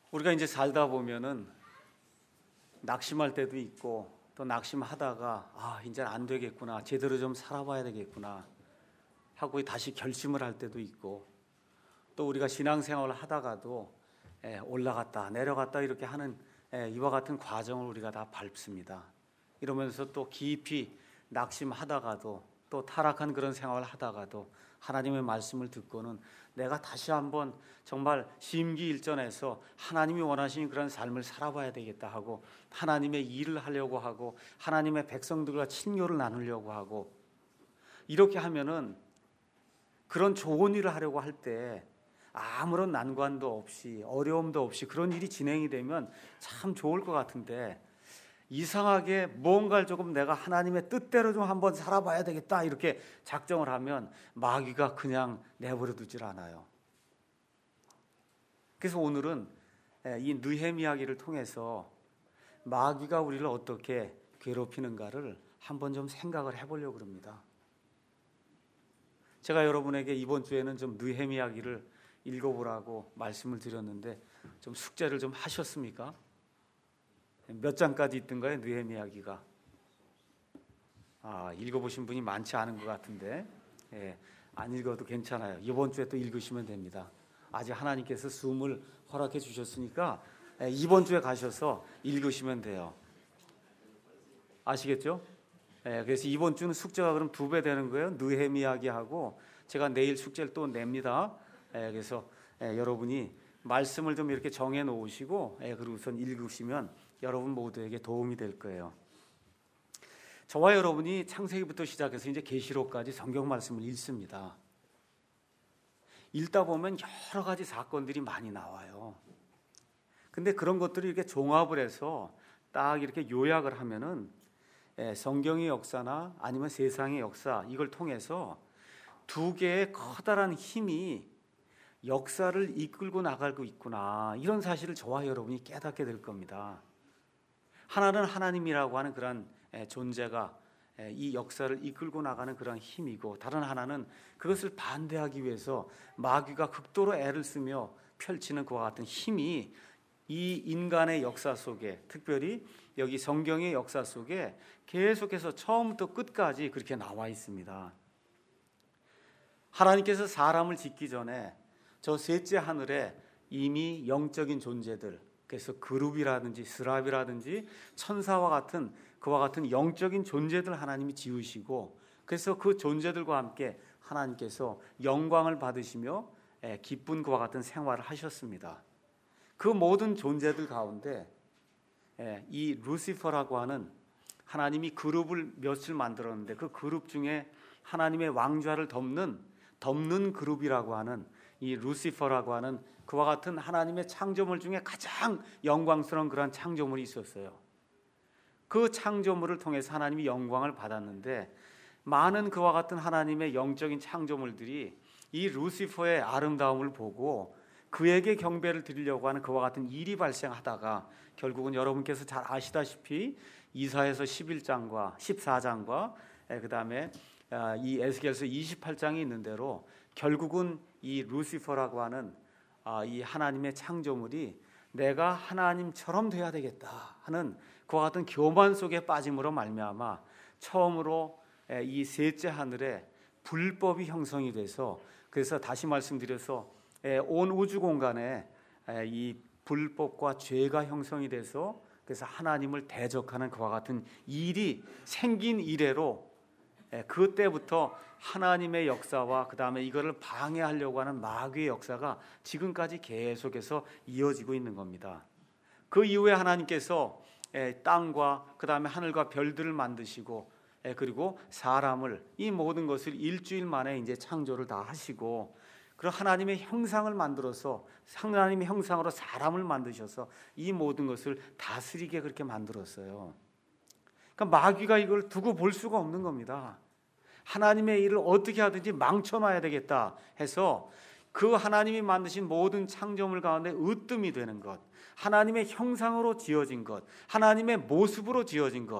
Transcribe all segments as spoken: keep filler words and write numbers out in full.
우리가 이제 살다 보면은 낙심할 때도 있고 또 낙심하다가 아 이제 안 되겠구나, 제대로 좀 살아봐야 되겠구나 하고 다시 결심을 할 때도 있고, 또 우리가 신앙생활을 하다가도 예, 올라갔다 내려갔다 이렇게 하는 예, 이와 같은 과정을 우리가 다 밟습니다. 이러면서 또 깊이 낙심하다가도 또 타락한 그런 생활을 하다가도 하나님의 말씀을 듣고는 내가 다시 한번 정말 심기일전해서 하나님이 원하시는 그런 삶을 살아봐야 되겠다 하고 하나님의 일을 하려고 하고 하나님의 백성들과 친교를 나누려고 하고, 이렇게 하면은 그런 좋은 일을 하려고 할 때 아무런 난관도 없이 어려움도 없이 그런 일이 진행이 되면 참 좋을 것 같은데, 이상하게 뭔가를 조금 내가 하나님의 뜻대로 좀 한번 살아봐야 되겠다 이렇게 작정을 하면 마귀가 그냥 내버려 두질 않아요. 그래서 오늘은 이 느헤미야기를 통해서 마귀가 우리를 어떻게 괴롭히는가를 한번 좀 생각을 해보려고 합니다. 제가 여러분에게 이번 주에는 좀 느헤미야기를 읽어보라고 말씀을 드렸는데 좀 숙제를 좀 하셨습니까? 몇 장까지 있던가요, 느헤미야기가? 아, 읽어보신 분이 많지 않은 것 같은데, 예, 안 읽어도 괜찮아요. 이번 주에 또 읽으시면 됩니다. 아직 하나님께서 숨을 허락해 주셨으니까 예, 이번 주에 가셔서 읽으시면 돼요. 아시겠죠? 예, 그래서 이번 주는 숙제가 그럼 두 배 되는 거예요. 느헤미야기하고 제가 내일 숙제를 또 냅니다. 예, 그래서 예, 여러분이 말씀을 좀 이렇게 정해 놓으시고 예, 그리고 우선 읽으시면 여러분 모두에게 도움이 될 거예요. 저와 여러분이 창세기부터 시작해서 이제 계시록까지 성경 말씀을 읽습니다. 읽다 보면 여러 가지 사건들이 많이 나와요. 근데 그런 것들을 이렇게 종합을 해서 딱 이렇게 요약을 하면은 예, 성경의 역사나 아니면 세상의 역사, 이걸 통해서 두 개의 커다란 힘이 역사를 이끌고 나가고 있구나, 이런 사실을 저와 여러분이 깨닫게 될 겁니다. 하나는 하나님이라고 하는 그런 존재가 이 역사를 이끌고 나가는 그런 힘이고, 다른 하나는 그것을 반대하기 위해서 마귀가 극도로 애를 쓰며 펼치는 그와 같은 힘이 이 인간의 역사 속에, 특별히 여기 성경의 역사 속에 계속해서 처음부터 끝까지 그렇게 나와 있습니다. 하나님께서 사람을 짓기 전에 저 셋째 하늘에 이미 영적인 존재들, 그래서 그룹이라든지 스랍이라든지 천사와 같은 그와 같은 영적인 존재들 하나님이 지으시고, 그래서 그 존재들과 함께 하나님께서 영광을 받으시며 기쁜 그와 같은 생활을 하셨습니다. 그 모든 존재들 가운데 이 루시퍼라고 하는, 하나님이 그룹을 몇을 만들었는데 그 그룹 중에 하나님의 왕좌를 덮는 덮는 그룹이라고 하는 이 루시퍼라고 하는 그와 같은 하나님의 창조물 중에 가장 영광스러운 그런 창조물이 있었어요. 그 창조물을 통해서 하나님이 영광을 받았는데, 많은 그와 같은 하나님의 영적인 창조물들이 이 루시퍼의 아름다움을 보고 그에게 경배를 드리려고 하는 그와 같은 일이 발생하다가 결국은 여러분께서 잘 아시다시피 이사야서 십일 장과 십사 장과 그 다음에 이 에스겔서 이십팔 장이 있는 대로 결국은 이 루시퍼라고 하는 이 하나님의 창조물이 내가 하나님처럼 돼야 되겠다 하는 그와 같은 교만 속에 빠짐으로 말미암아 처음으로 이 셋째 하늘에 불법이 형성이 돼서, 그래서 다시 말씀드려서 온 우주 공간에 이 불법과 죄가 형성이 돼서 그래서 하나님을 대적하는 그와 같은 일이 생긴 이래로 그때부터 하나님의 역사와 그 다음에 이거를 방해하려고 하는 마귀의 역사가 지금까지 계속해서 이어지고 있는 겁니다. 그 이후에 하나님께서 땅과 그 다음에 하늘과 별들을 만드시고 그리고 사람을, 이 모든 것을 일주일 만에 이제 창조를 다 하시고, 그리고 하나님의 형상을 만들어서 하나님의 형상으로 사람을 만드셔서 이 모든 것을 다스리게 그렇게 만들었어요. 그러니까 마귀가 이걸 두고 볼 수가 없는 겁니다. 하나님의 일을 어떻게 하든지 망쳐놔야 되겠다 해서 그 하나님이 만드신 모든 창조물 가운데 으뜸이 되는 것, 하나님의 형상으로 지어진 것, 하나님의 모습으로 지어진 것,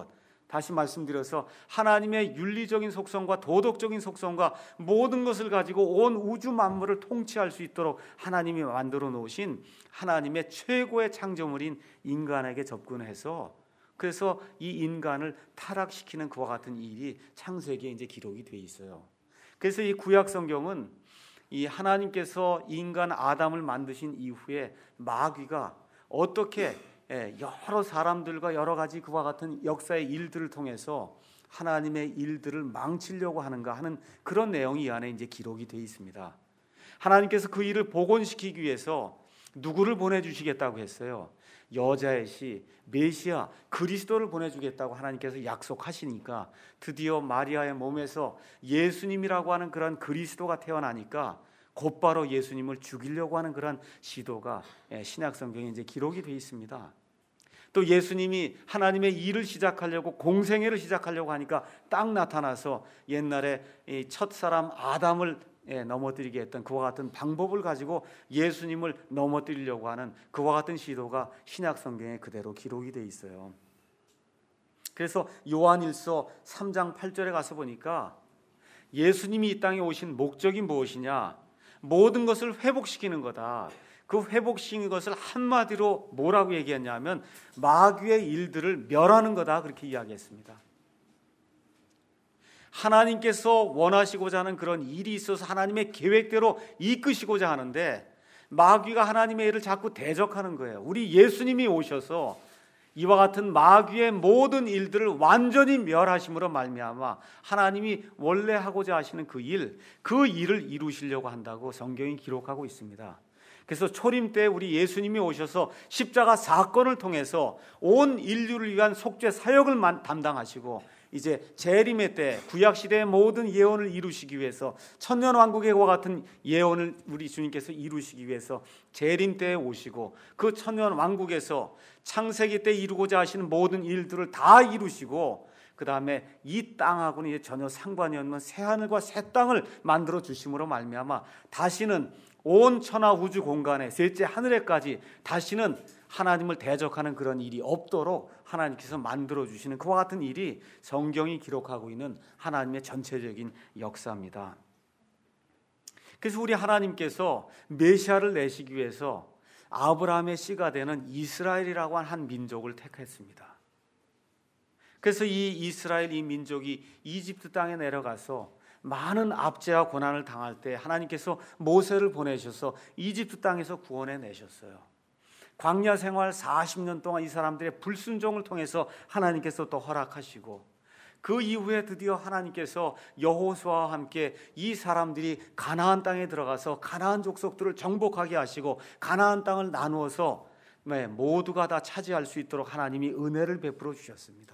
다시 말씀드려서 하나님의 윤리적인 속성과 도덕적인 속성과 모든 것을 가지고 온 우주 만물을 통치할 수 있도록 하나님이 만들어 놓으신 하나님의 최고의 창조물인 인간에게 접근해서 그래서 이 인간을 타락시키는 그와 같은 일이 창세기에 이제 기록이 돼 있어요. 그래서 이 구약 성경은 이 하나님께서 인간 아담을 만드신 이후에 마귀가 어떻게 여러 사람들과 여러 가지 그와 같은 역사의 일들을 통해서 하나님의 일들을 망치려고 하는가 하는 그런 내용이 이 안에 이제 기록이 되어 있습니다. 하나님께서 그 일을 복원시키기 위해서 누구를 보내주시겠다고 했어요? 여자의 시 메시아 그리스도를 보내주겠다고 하나님께서 약속하시니까 드디어 마리아의 몸에서 예수님이라고 하는 그런 그리스도가 태어나니까 곧바로 예수님을 죽이려고 하는 그런 시도가 신약 성경에 이제 기록이 되어 있습니다. 또 예수님이 하나님의 일을 시작하려고 공생애를 시작하려고 하니까 딱 나타나서 옛날에 첫 사람 아담을 넘어뜨리게 했던 그와 같은 방법을 가지고 예수님을 넘어뜨리려고 하는 그와 같은 시도가 신약 성경에 그대로 기록이 되어 있어요. 그래서 요한일서 삼 장 팔 절에 가서 보니까 예수님이 이 땅에 오신 목적이 무엇이냐? 모든 것을 회복시키는 거다. 그 회복시키는 것을 한마디로 뭐라고 얘기했냐면 마귀의 일들을 멸하는 거다, 그렇게 이야기했습니다. 하나님께서 원하시고자 하는 그런 일이 있어서 하나님의 계획대로 이끄시고자 하는데 마귀가 하나님의 일을 자꾸 대적하는 거예요. 우리 예수님이 오셔서 이와 같은 마귀의 모든 일들을 완전히 멸하심으로 말미암아 하나님이 원래 하고자 하시는 그 일, 그 일을 이루시려고 한다고 성경이 기록하고 있습니다. 그래서 초림 때 우리 예수님이 오셔서 십자가 사건을 통해서 온 인류를 위한 속죄 사역을 담당하시고 이제 재림의 때 구약 시대의 모든 예언을 이루시기 위해서 천년 왕국의 와 같은 예언을 우리 주님께서 이루시기 위해서 재림 때에 오시고 그 천년 왕국에서 창세기 때 이루고자 하시는 모든 일들을 다 이루시고 그 다음에 이 땅하고는 이제 전혀 상관이 없는 새 하늘과 새 땅을 만들어 주심으로 말미암아 다시는 온 천하 우주 공간에 셋째 하늘에까지 다시는 하나님을 대적하는 그런 일이 없도록 하나님께서 만들어주시는 그와 같은 일이 성경이 기록하고 있는 하나님의 전체적인 역사입니다. 그래서 우리 하나님께서 메시아를 내시기 위해서 아브라함의 씨가 되는 이스라엘이라고 하는 한 민족을 택했습니다. 그래서 이 이스라엘 이 민족이 이집트 땅에 내려가서 많은 압제와 고난을 당할 때 하나님께서 모세를 보내셔서 이집트 땅에서 구원해 내셨어요. 광야 생활 사십 년 동안 이 사람들의 불순종을 통해서 하나님께서 또 허락하시고 그 이후에 드디어 하나님께서 여호수아와 함께 이 사람들이 가나안 땅에 들어가서 가나안 족속들을 정복하게 하시고 가나안 땅을 나누어서 모두가 다 차지할 수 있도록 하나님이 은혜를 베풀어 주셨습니다.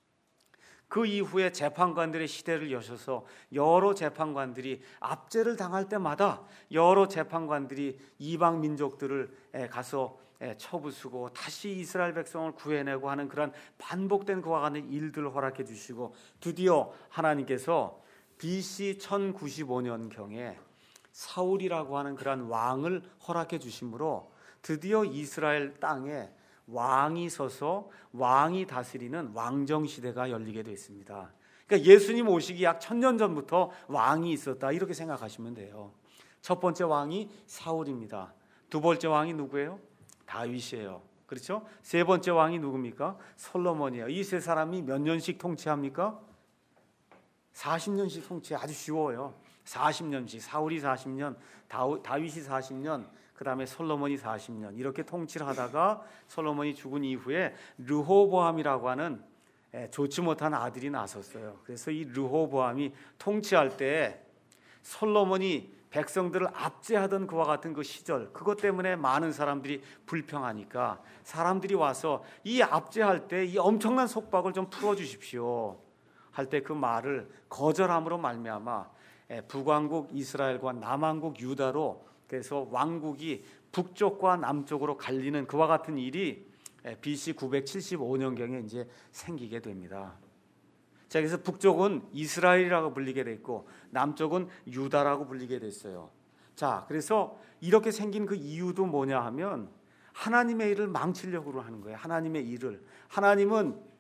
그 이후에 재판관들의 시대를 여셔서 여러 재판관들이 압제를 당할 때마다 여러 재판관들이 이방 민족들을 가서 쳐부수고 다시 이스라엘 백성을 구해내고 하는 그런 반복된 그와 같은 일들을 허락해 주시고 드디어 하나님께서 비씨 천구십오 년경에 사울이라고 하는 그런 왕을 허락해 주심으로 드디어 이스라엘 땅에 왕이 서서 왕이 다스리는 왕정시대가 열리게 됐습니다. 그러니까 예수님 오시기 약 천년 전부터 왕이 있었다, 이렇게 생각하시면 돼요. 첫 번째 왕이 사울입니다. 두 번째 왕이 누구예요? 다윗이에요. 그렇죠? 세 번째 왕이 누굽니까? 솔로몬이에요. 이 세 사람이 몇 년씩 통치합니까? 사십 년씩 통치. 아주 쉬워요. 사십 년씩. 사울이 사십 년, 다윗이 사십 년, 그 다음에 솔로몬이 사십 년 이렇게 통치를 하다가 솔로몬이 죽은 이후에 르호보암이라고 하는 좋지 못한 아들이 나섰어요. 그래서 이 르호보암이 통치할 때 솔로몬이 백성들을 압제하던 그와 같은 그 시절, 그것 때문에 많은 사람들이 불평하니까 사람들이 와서 이 압제할 때 이 엄청난 속박을 좀 풀어주십시오 할 때 그 말을 거절함으로 말미암아 북왕국 이스라엘과 남왕국 유다로 그래서 왕국이 북쪽과 남쪽으로 갈리는 그와 같은 일이 비씨 구백칠십오 년경에 이제 생기게 됩니다. 자, 그래서 북쪽은 이스라엘이라고 불리게 됐고 남쪽은 유다라고 불리게 됐어요. 자, 그래서 이렇게 생긴 그 이유도 뭐냐 하면 하나님의 일을 망치려고 하는 거예요. 하나님의 일을. 하나님은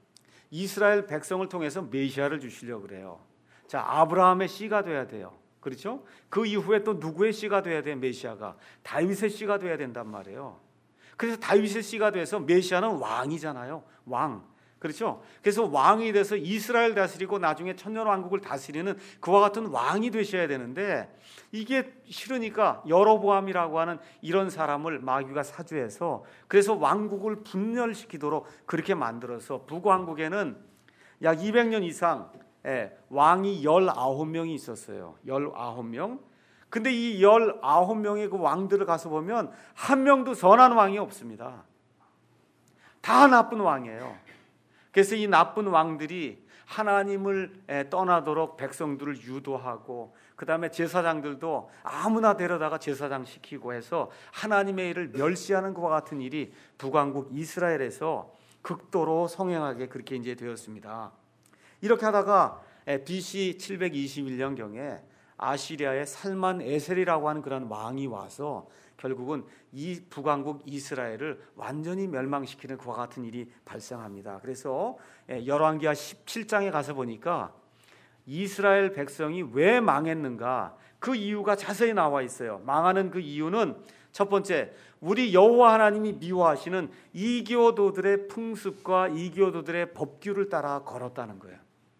이스라엘 백성을 통해서 메시아를 주시려고 그래요. 자, 아브라함의 씨가 돼야 돼요. 그렇죠? 그 이후에 또 누구의 씨가 돼야 돼요? 메시아가 다윗의 씨가 돼야 된단 말이에요. 그래서 다윗의 씨가 돼서 메시아는 왕이잖아요. 왕. 그렇죠? 그래서 왕이 돼서 이스라엘 다스리고 나중에 천년왕국을 다스리는 그와 같은 왕이 되셔야 되는데, 이게 싫으니까 여로보암이라고 하는 이런 사람을 마귀가 사주해서 그래서 왕국을 분열시키도록 그렇게 만들어서 북왕국에는 약 이백 년 이상 왕이 열아홉 명이 있었어요. 열아홉 명. 근데 이 열아홉 명의 그 왕들을 가서 보면 한 명도 선한 왕이 없습니다. 다 나쁜 왕이에요. 그래서 이 나쁜 왕들이 하나님을 떠나도록 백성들을 유도하고, 그 다음에 제사장들도 아무나 데려다가 제사장 시키고 해서 하나님의 일을 멸시하는 것과 같은 일이 북왕국 이스라엘에서 극도로 성행하게 그렇게 이제 되었습니다. 이렇게 하다가 비씨 칠백이십일 년경에 아시리아의 살만 에셀이라고 하는 그런 왕이 와서 결국은 이 북왕국 이스라엘을 완전히 멸망시키는 그와 같은 일이 발생합니다. 그래서 열왕기하 십칠 장에 가서 보니까 이스라엘 백성이 왜 망했는가, 그 이유가 자세히 나와 있어요. 망하는 그 이유는 첫 번째, 우리 여호와 하나님이 미워하시는 이교도들의 풍습과 이교도들의 법규를 따라 걸었다는 거예요.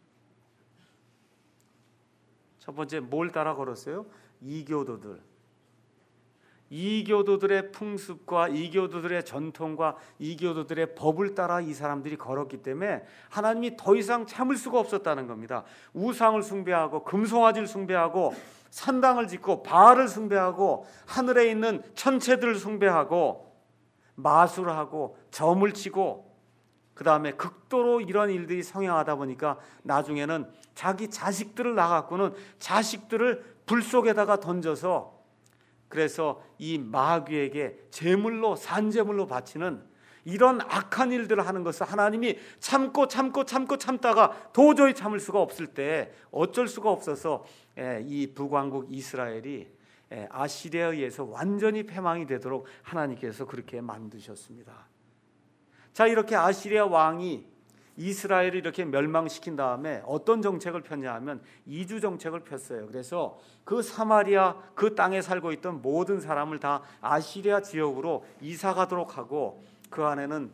첫 번째, 뭘 따라 걸었어요? 이교도들. 이교도들의 풍습과 이교도들의 전통과 이교도들의 법을 따라 이 사람들이 걸었기 때문에 하나님이 더 이상 참을 수가 없었다는 겁니다. 우상을 숭배하고 금송아지를 숭배하고 산당을 짓고 바알을 숭배하고 하늘에 있는 천체들을 숭배하고 마술하고 점을 치고, 그 다음에 극도로 이런 일들이 성행하다 보니까 나중에는 자기 자식들을 낳아갖고는 자식들을 불 속에다가 던져서, 그래서 이 마귀에게 제물로 산제물로 바치는 이런 악한 일들을 하는 것을 하나님이 참고 참고 참고 참다가 도저히 참을 수가 없을 때 어쩔 수가 없어서 이 북왕국 이스라엘이 아시리아에 의해서 완전히 패망이 되도록 하나님께서 그렇게 만드셨습니다. 자, 이렇게 아시리아 왕이 이스라엘을 이렇게 멸망시킨 다음에 어떤 정책을 폈냐 하면 이주 정책을 폈어요. 그래서 그 사마리아 그 땅에 살고 있던 모든 사람을 다 아시리아 지역으로 이사 가도록 하고, 그 안에는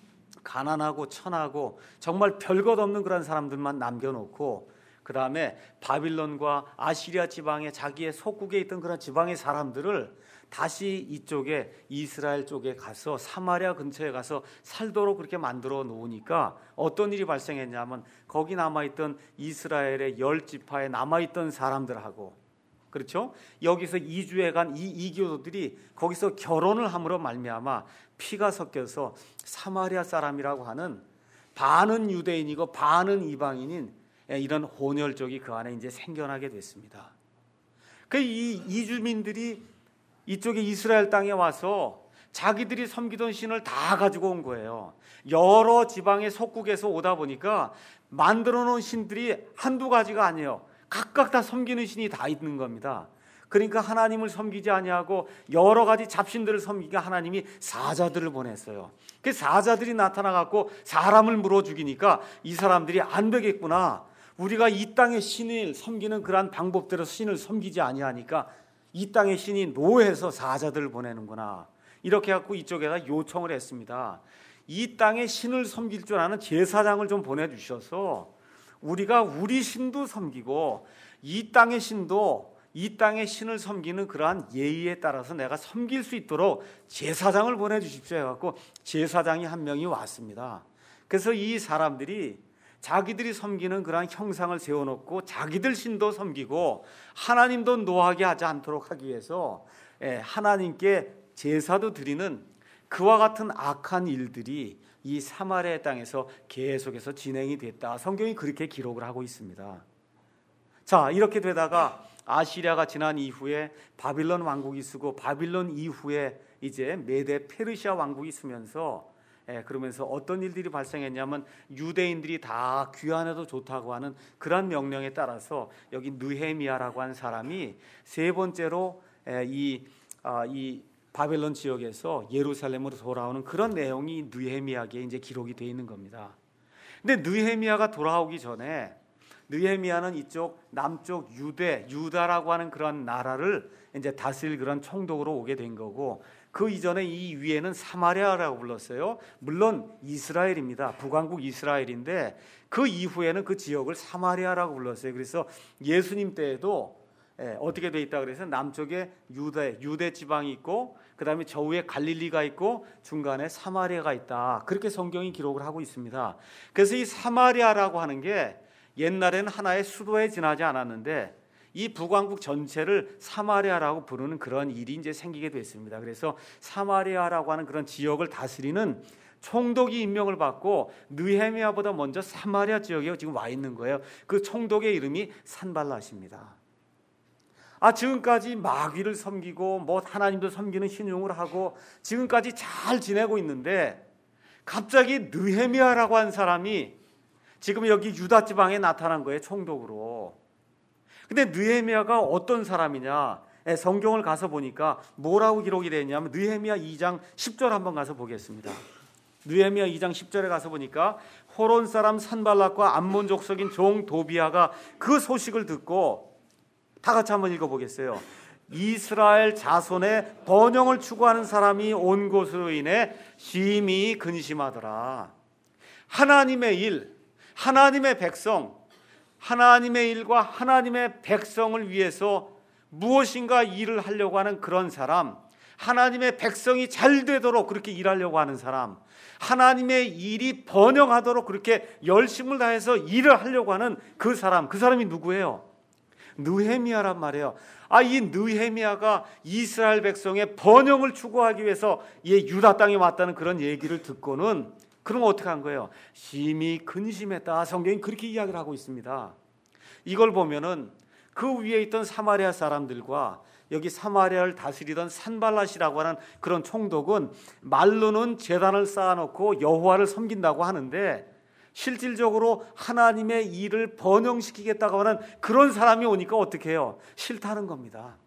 가난하고 천하고 정말 별것 없는 그런 사람들만 남겨놓고, 그 다음에 바빌론과 아시리아 지방에 자기의 속국에 있던 그런 지방의 사람들을 다시 이쪽에 이스라엘 쪽에 가서 사마리아 근처에 가서 살도록 그렇게 만들어 놓으니까 어떤 일이 발생했냐면, 거기 남아있던 이스라엘의 열 지파에 남아있던 사람들하고, 그렇죠? 여기서 이주해 간 이 이교도들이 거기서 결혼을 함으로 말미암아 피가 섞여서 사마리아 사람이라고 하는 반은 유대인이고 반은 이방인인 이런 혼혈족이 그 안에 이제 생겨나게 됐습니다. 그 이 이주민들이 이쪽에 이스라엘 땅에 와서 자기들이 섬기던 신을 다 가지고 온 거예요. 여러 지방의 속국에서 오다 보니까 만들어 놓은 신들이 한두 가지가 아니에요. 각각 다 섬기는 신이 다 있는 겁니다. 그러니까 하나님을 섬기지 아니하고 여러 가지 잡신들을 섬기니까 하나님이 사자들을 보냈어요. 그 사자들이 나타나갖고 사람을 물어 죽이니까 이 사람들이 안 되겠구나, 우리가 이 땅의 신을 섬기는 그러한 방법대로 신을 섬기지 아니하니까 이 땅의 신이 노해서 사자들을 보내는구나, 이렇게 해갖고 이쪽에다 요청을 했습니다. 이 땅의 신을 섬길 줄 아는 제사장을 좀 보내주셔서 우리가 우리 신도 섬기고 이 땅의 신도 이 땅의 신을 섬기는 그러한 예의에 따라서 내가 섬길 수 있도록 제사장을 보내주십시오 해갖고 제사장이 한 명이 왔습니다. 그래서 이 사람들이 자기들이 섬기는 그러한 형상을 세워놓고 자기들 신도 섬기고 하나님도 노하게 하지 않도록 하기 위해서 하나님께 제사도 드리는 그와 같은 악한 일들이 이 사마리아 땅에서 계속해서 진행이 됐다. 성경이 그렇게 기록을 하고 있습니다. 자, 이렇게 되다가 아시리아가 지난 이후에 바빌론 왕국이 쓰고, 바빌론 이후에 이제 메데 페르시아 왕국이 쓰면서 예, 그러면서 어떤 일들이 발생했냐면 유대인들이 다 귀환해도 좋다고 하는 그런 명령에 따라서 여기 느헤미야라고 하는 사람이 세 번째로 예, 이, 아, 이 바벨론 지역에서 예루살렘으로 돌아오는 그런 내용이 느헤미야기에 이제 기록이 되어 있는 겁니다. 근데 느헤미야가 돌아오기 전에 느헤미야는 이쪽 남쪽 유대, 유다라고 하는 그런 나라를 이제 다스릴 그런 총독으로 오게 된 거고, 그 이전에 이 위에는 사마리아라고 불렀어요. 물론 이스라엘입니다. 북왕국 이스라엘인데 그 이후에는 그 지역을 사마리아라고 불렀어요. 그래서 예수님 때에도 예, 어떻게 돼 있다 그래서 남쪽에 유대, 유대 지방이 있고 그 다음에 저 위에 갈릴리가 있고 중간에 사마리아가 있다. 그렇게 성경이 기록을 하고 있습니다. 그래서 이 사마리아라고 하는 게 옛날에는 하나의 수도에 지나지 않았는데 이 북왕국 전체를 사마리아라고 부르는 그런 일이 이제 생기게 됐습니다. 그래서 사마리아라고 하는 그런 지역을 다스리는 총독이 임명을 받고 느헤미야보다 먼저 사마리아 지역에 지금 와 있는 거예요. 그 총독의 이름이 산발랏입니다. 아, 지금까지 마귀를 섬기고 뭐 하나님도 섬기는 신용을 하고 지금까지 잘 지내고 있는데 갑자기 느헤미야라고 한 사람이 지금 여기 유다 지방에 나타난 거예요, 총독으로. 근데 느헤미야가 어떤 사람이냐? 성경을 가서 보니까 뭐라고 기록이 되어 있냐면 느헤미야 이 장 십 절 한번 가서 보겠습니다. 느헤미야 이 장 십 절에 가서 보니까 호론 사람 산발랏과 암몬 족속인 종 도비아가 그 소식을 듣고, 다 같이 한번 읽어보겠어요. 이스라엘 자손의 번영을 추구하는 사람이 온 곳으로 인해 심히 근심하더라. 하나님의 일, 하나님의 백성, 하나님의 일과 하나님의 백성을 위해서 무엇인가 일을 하려고 하는 그런 사람, 하나님의 백성이 잘 되도록 그렇게 일하려고 하는 사람, 하나님의 일이 번영하도록 그렇게 열심을 다해서 일을 하려고 하는 그 사람, 그 사람이 누구예요? 느헤미야란 말이에요. 아, 이 느헤미야가 이스라엘 백성의 번영을 추구하기 위해서 이 유다 땅에 왔다는 그런 얘기를 듣고는 그럼 어떻게 한 거예요? 심히 근심했다. 성경이 그렇게 이야기를 하고 있습니다. 이걸 보면은 그 위에 있던 사마리아 사람들과 여기 사마리아를 다스리던 산발랏이라고 하는 그런 총독은 말로는 제단을 쌓아놓고 여호와를 섬긴다고 하는데 실질적으로 하나님의 일을 번영시키겠다고 하는 그런 사람이 오니까 어떻게 해요? 싫다는 겁니다.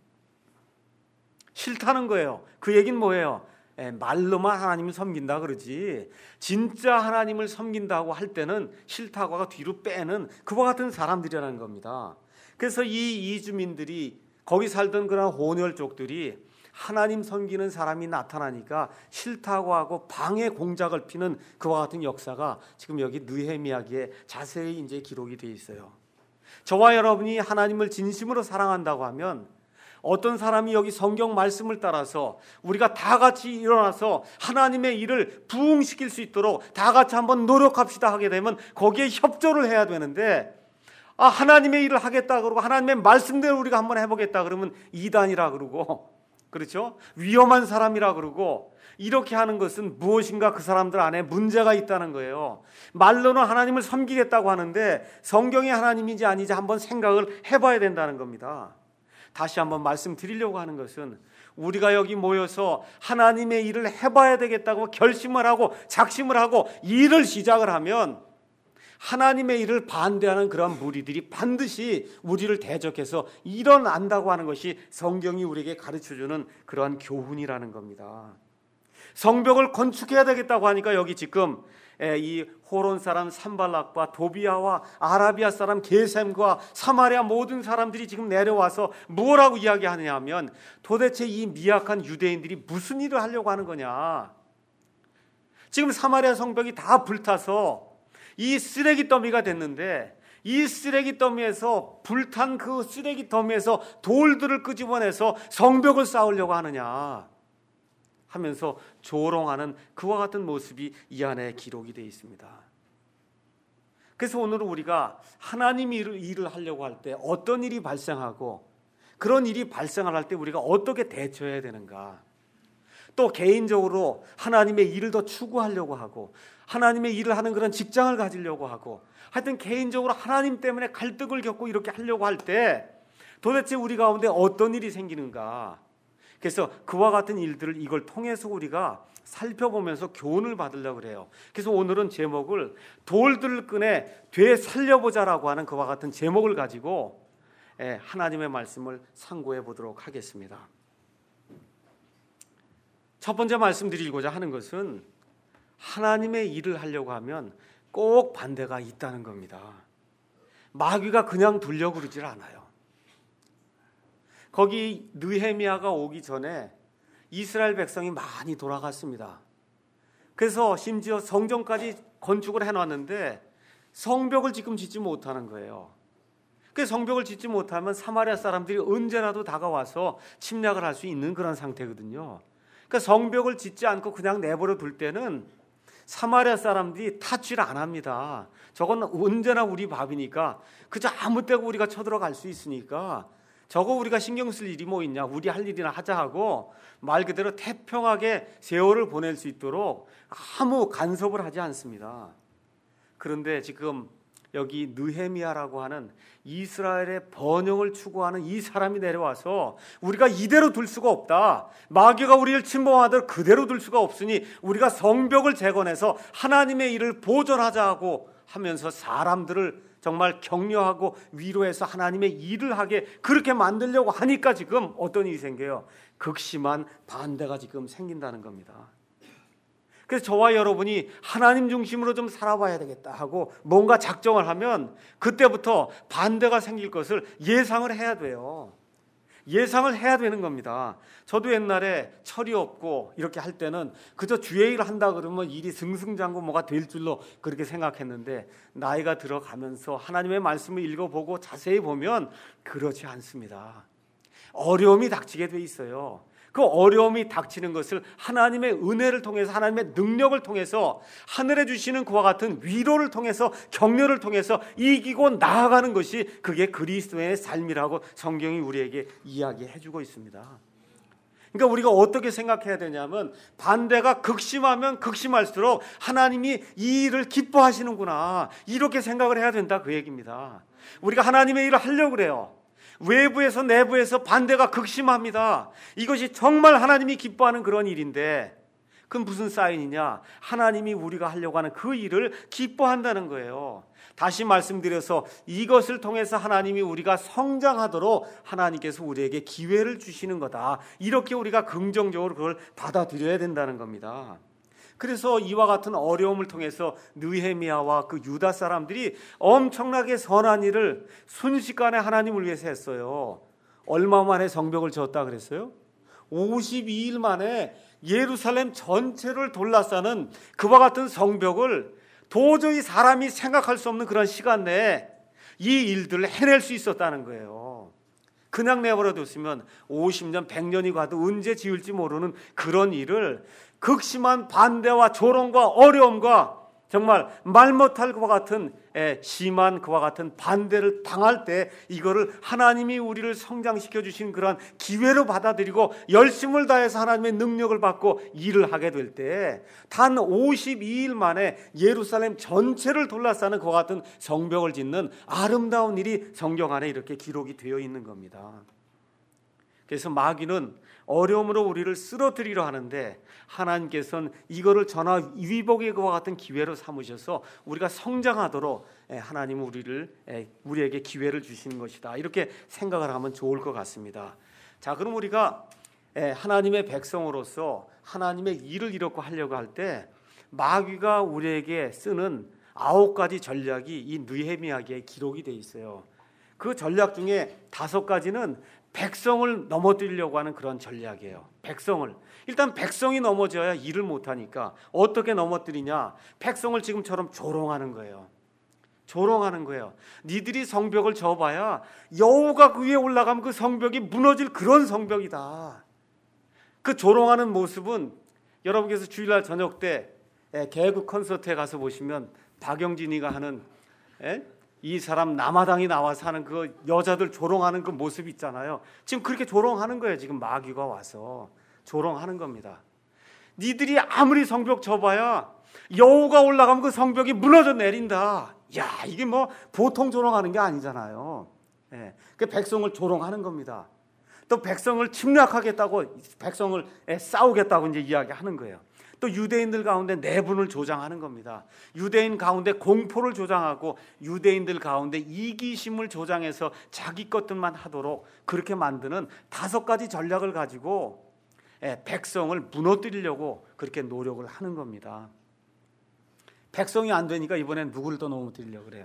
싫다는 거예요. 그 얘기는 뭐예요? 에, 말로만 하나님을 섬긴다 그러지 진짜 하나님을 섬긴다고 할 때는 싫다고 하고 뒤로 빼는 그와 같은 사람들이라는 겁니다. 그래서 이 이주민들이 거기 살던 그런 혼혈족들이 하나님 섬기는 사람이 나타나니까 싫다고 하고 방해 공작을 피는 그와 같은 역사가 지금 여기 느헤미야기에 자세히 이제 기록이 되어 있어요. 저와 여러분이 하나님을 진심으로 사랑한다고 하면 어떤 사람이 여기 성경 말씀을 따라서 우리가 다 같이 일어나서 하나님의 일을 부흥시킬 수 있도록 다 같이 한번 노력합시다 하게 되면 거기에 협조를 해야 되는데, 아, 하나님의 일을 하겠다 그러고 하나님의 말씀대로 우리가 한번 해보겠다 그러면 이단이라 그러고, 그렇죠? 위험한 사람이라 그러고, 이렇게 하는 것은 무엇인가 그 사람들 안에 문제가 있다는 거예요. 말로는 하나님을 섬기겠다고 하는데 성경이 하나님인지 아닌지 한번 생각을 해봐야 된다는 겁니다. 다시 한번 말씀드리려고 하는 것은 우리가 여기 모여서 하나님의 일을 해봐야 되겠다고 결심을 하고 작심을 하고 일을 시작을 하면 하나님의 일을 반대하는 그런 무리들이 반드시 우리를 대적해서 일어난다고 하는 것이 성경이 우리에게 가르쳐주는 그러한 교훈이라는 겁니다. 성벽을 건축해야 되겠다고 하니까 여기 지금 이 호론 사람 산발락과 도비아와 아라비아 사람 게셈과 사마리아 모든 사람들이 지금 내려와서 뭐라고 이야기하느냐 하면 도대체 이 미약한 유대인들이 무슨 일을 하려고 하는 거냐. 지금 사마리아 성벽이 다 불타서 이 쓰레기 더미가 됐는데 이 쓰레기 더미에서 불탄 그 쓰레기 더미에서 돌들을 끄집어내서 성벽을 쌓으려고 하느냐 하면서 조롱하는 그와 같은 모습이 이 안에 기록이 되어 있습니다. 그래서 오늘은 우리가 하나님 일을, 일을 하려고 할 때 어떤 일이 발생하고 그런 일이 발생을 할 때 우리가 어떻게 대처해야 되는가, 또 개인적으로 하나님의 일을 더 추구하려고 하고 하나님의 일을 하는 그런 직장을 가지려고 하고 하여튼 개인적으로 하나님 때문에 갈등을 겪고 이렇게 하려고 할 때 도대체 우리 가운데 어떤 일이 생기는가. 그래서 그와 같은 일들을 이걸 통해서 우리가 살펴보면서 교훈을 받으려고 그래요. 그래서 오늘은 제목을 돌들을 꺼내 되살려보자라고 하는 그와 같은 제목을 가지고 하나님의 말씀을 상고해 보도록 하겠습니다. 첫 번째 말씀드리고자 하는 것은 하나님의 일을 하려고 하면 꼭 반대가 있다는 겁니다. 마귀가 그냥 두려고 그러질 않아요. 거기 느헤미야가 오기 전에 이스라엘 백성이 많이 돌아갔습니다. 그래서 심지어 성전까지 건축을 해놨는데 성벽을 지금 짓지 못하는 거예요. 그 성벽을 짓지 못하면 사마리아 사람들이 언제라도 다가와서 침략을 할 수 있는 그런 상태거든요. 그러니까 성벽을 짓지 않고 그냥 내버려 둘 때는 사마리아 사람들이 타치를 안 합니다. 저건 언제나 우리 밥이니까 그저 아무 때고 우리가 쳐들어갈 수 있으니까 저거 우리가 신경 쓸 일이 뭐 있냐, 우리 할 일이나 하자 하고 말 그대로 태평하게 세월을 보낼 수 있도록 아무 간섭을 하지 않습니다. 그런데 지금 여기 느헤미야라고 하는 이스라엘의 번영을 추구하는 이 사람이 내려와서 우리가 이대로 둘 수가 없다, 마귀가 우리를 침범하도록 그대로 둘 수가 없으니 우리가 성벽을 재건해서 하나님의 일을 보존하자 하고 하면서 사람들을 정말 격려하고 위로해서 하나님의 일을 하게 그렇게 만들려고 하니까 지금 어떤 일이 생겨요? 극심한 반대가 지금 생긴다는 겁니다. 그래서 저와 여러분이 하나님 중심으로 좀 살아봐야 되겠다 하고 뭔가 작정을 하면 그때부터 반대가 생길 것을 예상을 해야 돼요. 예상을 해야 되는 겁니다. 저도 옛날에 철이 없고 이렇게 할 때는 그저 주의 일을 한다 그러면 일이 승승장구 뭐가 될 줄로 그렇게 생각했는데 나이가 들어가면서 하나님의 말씀을 읽어보고 자세히 보면 그렇지 않습니다. 어려움이 닥치게 돼 있어요. 그 어려움이 닥치는 것을 하나님의 은혜를 통해서, 하나님의 능력을 통해서, 하늘에 주시는 그와 같은 위로를 통해서, 격려를 통해서 이기고 나아가는 것이 그게 그리스도의 삶이라고 성경이 우리에게 이야기해 주고 있습니다. 그러니까 우리가 어떻게 생각해야 되냐면 반대가 극심하면 극심할수록 하나님이 이 일을 기뻐하시는구나, 이렇게 생각을 해야 된다, 그 얘기입니다. 우리가 하나님의 일을 하려고 그래요. 외부에서 내부에서 반대가 극심합니다. 이것이 정말 하나님이 기뻐하는 그런 일인데 그건 무슨 사인이냐? 하나님이 우리가 하려고 하는 그 일을 기뻐한다는 거예요. 다시 말씀드려서 이것을 통해서 하나님이 우리가 성장하도록 하나님께서 우리에게 기회를 주시는 거다, 이렇게 우리가 긍정적으로 그걸 받아들여야 된다는 겁니다. 그래서 이와 같은 어려움을 통해서 느헤미야와 그 유다 사람들이 엄청나게 선한 일을 순식간에 하나님을 위해서 했어요. 얼마 만에 성벽을 지었다 그랬어요? 오십이 일 만에 예루살렘 전체를 둘러싸는 그와 같은 성벽을 도저히 사람이 생각할 수 없는 그런 시간 내에 이 일들을 해낼 수 있었다는 거예요. 그냥 내버려 뒀으면 오십 년, 백 년이 가도 언제 지을지 모르는 그런 일을 극심한 반대와 조롱과 어려움과 정말 말 못할 것과 같은 심한 그와 같은 반대를 당할 때 이거를 하나님이 우리를 성장시켜 주신 그러한 기회로 받아들이고 열심을 다해서 하나님의 능력을 받고 일을 하게 될 때 단 오십이 일 만에 예루살렘 전체를 둘러싸는 그와 같은 성벽을 짓는 아름다운 일이 성경 안에 이렇게 기록이 되어 있는 겁니다. 그래서 마귀는 어려움으로 우리를 쓰러뜨리려 하는데 하나님께서는 이거를 전화위복의 그와 같은 기회로 삼으셔서 우리가 성장하도록 하나님은 우리를 우리에게 기회를 주시는 것이다, 이렇게 생각을 하면 좋을 것 같습니다. 자, 그럼 우리가 하나님의 백성으로서 하나님의 일을 이렇게 하려고 할 때 마귀가 우리에게 쓰는 아홉 가지 전략이 이 느헤미야기에 기록이 되어 있어요. 그 전략 중에 다섯 가지는 백성을 넘어뜨리려고 하는 그런 전략이에요. 백성을 일단 백성이 넘어져야 일을 못하니까 어떻게 넘어뜨리냐? 백성을 지금처럼 조롱하는 거예요. 조롱하는 거예요. 니들이 성벽을 져봐야 여호가 그 위에 올라가면 그 성벽이 무너질 그런 성벽이다. 그 조롱하는 모습은 여러분께서 주일날 저녁 때 개그 콘서트에 가서 보시면 박영진이가 하는 에? 이 사람 남아당이 나와서 하는 그 여자들 조롱하는 그 모습 있잖아요. 지금 그렇게 조롱하는 거예요. 지금 마귀가 와서 조롱하는 겁니다. 니들이 아무리 성벽 져봐야 여호가 올라가면 그 성벽이 무너져 내린다. 야, 이게 뭐 보통 조롱하는 게 아니잖아요. 예, 그 백성을 조롱하는 겁니다. 또 백성을 침략하겠다고, 백성을 싸우겠다고 이제 이야기하는 거예요. 또 유대인들 가운데 내분을 조장하는 겁니다. 유대인 가운데 공포를 조장하고 유대인들 가운데 이기심을 조장해서 자기 것들만 하도록 그렇게 만드는 다섯 가지 전략을 가지고 백성을 무너뜨리려고 그렇게 노력을 하는 겁니다. 백성이 안 되니까 이번엔 누구를 또 넘어뜨리려고 그래요?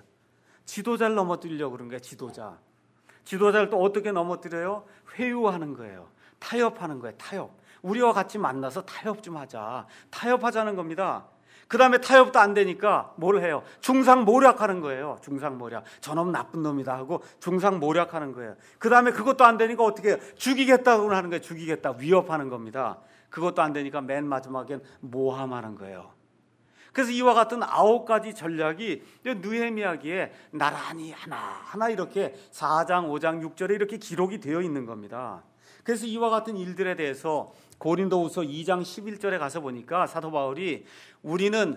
지도자를 넘어뜨리려고 그런 거예요. 지도자. 지도자를 또 어떻게 넘어뜨려요? 회유하는 거예요. 타협하는 거예요. 타협. 우리와 같이 만나서 타협 좀 하자. 타협하자는 겁니다. 그 다음에 타협도 안 되니까 뭘 해요? 중상모략하는 거예요. 중상모략. 저놈 나쁜 놈이다 하고 중상모략하는 거예요. 그 다음에 그것도 안 되니까 어떻게 해요? 죽이겠다고 하는 거예요. 죽이겠다. 위협하는 겁니다. 그것도 안 되니까 맨 마지막엔 모함하는 거예요. 그래서 이와 같은 아홉 가지 전략이 느헤미야기에 나란히 하나하나 이렇게 사 장, 오 장, 육 절에 이렇게 기록이 되어 있는 겁니다. 그래서 이와 같은 일들에 대해서 고린도후서 이 장 십일 절에 가서 보니까 사도 바울이 우리는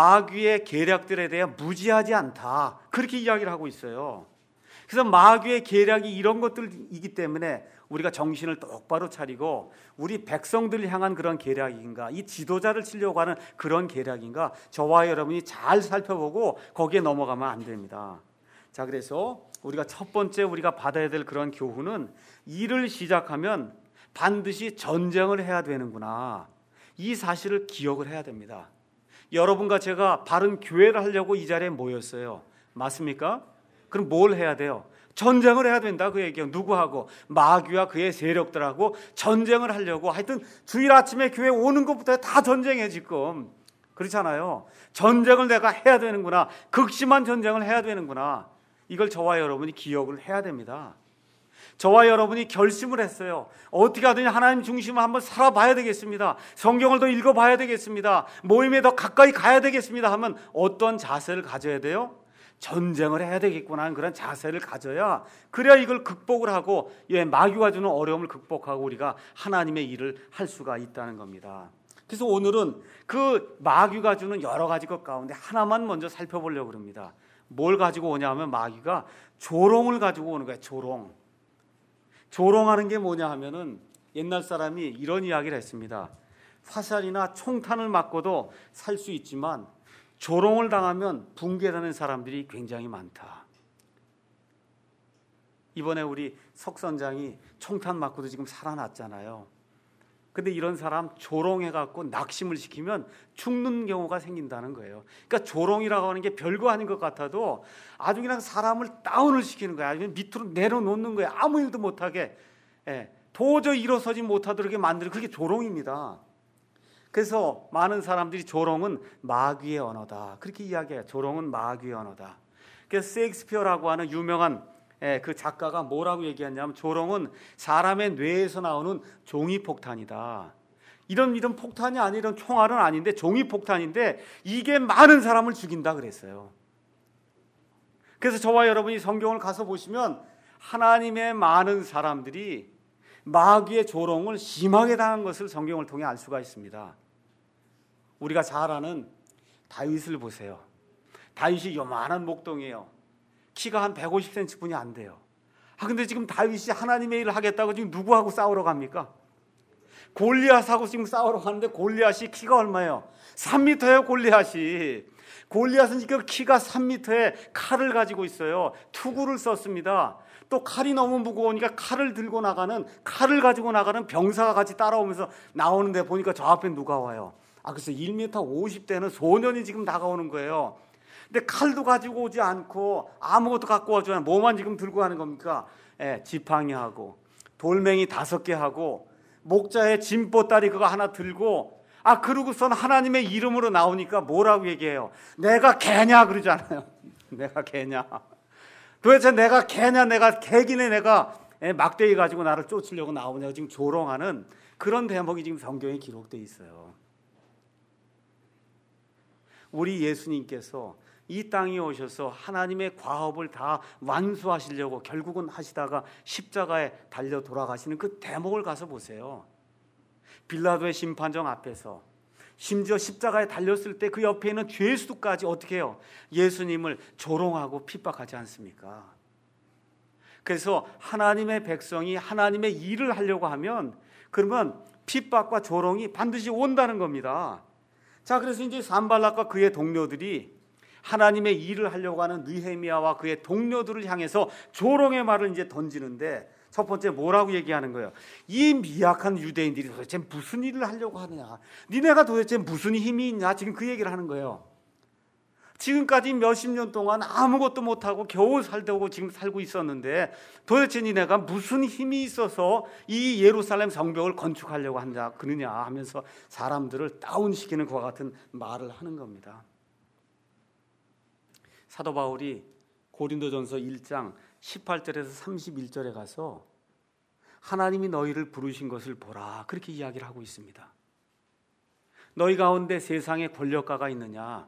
마귀의 계략들에 대해 무지하지 않다, 그렇게 이야기를 하고 있어요. 그래서 마귀의 계략이 이런 것들이기 때문에 우리가 정신을 똑바로 차리고 우리 백성들을 향한 그런 계략인가, 이 지도자를 치려고 하는 그런 계략인가, 저와 여러분이 잘 살펴보고 거기에 넘어가면 안 됩니다. 자, 그래서 우리가 첫 번째 우리가 받아야 될 그런 교훈은 일을 시작하면 반드시 전쟁을 해야 되는구나, 이 사실을 기억을 해야 됩니다. 여러분과 제가 바른 교회를 하려고 이 자리에 모였어요. 맞습니까? 그럼 뭘 해야 돼요? 전쟁을 해야 된다, 그 얘기예요. 누구하고? 마귀와 그의 세력들하고 전쟁을 하려고. 하여튼 주일 아침에 교회 오는 것부터 다 전쟁이에요 지금. 그렇잖아요. 전쟁을 내가 해야 되는구나, 극심한 전쟁을 해야 되는구나, 이걸 저와 여러분이 기억을 해야 됩니다. 저와 여러분이 결심을 했어요. 어떻게 하든지 하나님 중심으로 한번 살아봐야 되겠습니다. 성경을 더 읽어봐야 되겠습니다. 모임에 더 가까이 가야 되겠습니다 하면 어떤 자세를 가져야 돼요? 전쟁을 해야 되겠구나 하는 그런 자세를 가져야, 그래야 이걸 극복을 하고, 예, 마귀가 주는 어려움을 극복하고 우리가 하나님의 일을 할 수가 있다는 겁니다. 그래서 오늘은 그 마귀가 주는 여러 가지 것 가운데 하나만 먼저 살펴보려고 합니다. 뭘 가지고 오냐 하면 마귀가 조롱을 가지고 오는 거예요. 조롱. 조롱하는 게 뭐냐 하면은 옛날 사람이 이런 이야기를 했습니다. 화살이나 총탄을 맞고도 살 수 있지만 조롱을 당하면 붕괴되는 사람들이 굉장히 많다. 이번에 우리 석 선장이 총탄 맞고도 지금 살아났잖아요. 근데 이런 사람 조롱해갖고 낙심을 시키면 죽는 경우가 생긴다는 거예요. 그러니까 조롱이라고 하는 게 별거 아닌 것 같아도 아주 그냥 사람을 다운을 시키는 거야. 아니면 밑으로 내려놓는 거야. 아무 일도 못하게. 예, 도저히 일어서지 못하도록 만드는, 그게 조롱입니다. 그래서 많은 사람들이 조롱은 마귀의 언어다, 그렇게 이야기해요. 조롱은 마귀의 언어다. 그래서 셰익스피어라고 하는 유명한 그 작가가 뭐라고 얘기했냐면, 조롱은 사람의 뇌에서 나오는 종이폭탄이다. 이런 이런 폭탄이 아니, 이런 총알은 아닌데 종이폭탄인데 이게 많은 사람을 죽인다 그랬어요. 그래서 저와 여러분이 성경을 가서 보시면 하나님의 많은 사람들이 마귀의 조롱을 심하게 당한 것을 성경을 통해 알 수가 있습니다. 우리가 잘 아는 다윗을 보세요. 다윗이 요만한 목동이에요. 키가 한 백오십 센티미터뿐이 안 돼요. 아, 근데 지금 다윗이 하나님의 일을 하겠다고 지금 누구하고 싸우러 갑니까? 골리앗하고 지금 싸우러 가는데 골리앗이 키가 얼마예요? 삼 미터예요, 골리앗이. 골리앗은 지금 키가 삼 미터에 칼을 가지고 있어요. 투구를 썼습니다. 또 칼이 너무 무거우니까 칼을 들고 나가는, 칼을 가지고 나가는 병사가 같이 따라오면서 나오는데 보니까 저 앞에 누가 와요? 아, 글쎄 일 미터 오십 되는 소년이 지금 다가오는 거예요. 근데 칼도 가지고 오지 않고 아무것도 갖고 오지 않고 뭐만 지금 들고 가는 겁니까? 예, 지팡이하고 돌멩이 다섯 개 하고 목자에 짐보따리 그거 하나 들고, 아, 그러고선 하나님의 이름으로 나오니까 뭐라고 얘기해요? 내가 개냐 그러잖아요. 내가 개냐. 도대체 내가 개냐, 내가 개기네, 내가 막대기 가지고 나를 쫓으려고 나오냐고 지금 조롱하는 그런 대목이 지금 성경에 기록되어 있어요. 우리 예수님께서 이 땅에 오셔서 하나님의 과업을 다 완수하시려고 결국은 하시다가 십자가에 달려 돌아가시는 그 대목을 가서 보세요. 빌라도의 심판정 앞에서, 심지어 십자가에 달렸을 때 그 옆에 있는 죄수까지 어떻게 해요? 예수님을 조롱하고 핍박하지 않습니까? 그래서 하나님의 백성이 하나님의 일을 하려고 하면 그러면 핍박과 조롱이 반드시 온다는 겁니다. 자, 그래서 이제 산발락과 그의 동료들이 하나님의 일을 하려고 하는 느헤미야와 그의 동료들을 향해서 조롱의 말을 이제 던지는데, 첫 번째 뭐라고 얘기하는 거예요? 이 미약한 유대인들이 도대체 무슨 일을 하려고 하느냐? 니네가 도대체 무슨 힘이 있냐? 지금 그 얘기를 하는 거예요. 지금까지 몇십 년 동안 아무것도 못하고 겨우 살다고 지금 살고 있었는데 도대체 니네가 무슨 힘이 있어서 이 예루살렘 성벽을 건축하려고 한다 그러냐 하면서 사람들을 다운시키는 그와 같은 말을 하는 겁니다. 사도 바울이 고린도전서 일 장 십팔 절에서 삼십일 절에 가서 하나님이 너희를 부르신 것을 보라 그렇게 이야기를 하고 있습니다. 너희 가운데 세상에 권력가가 있느냐?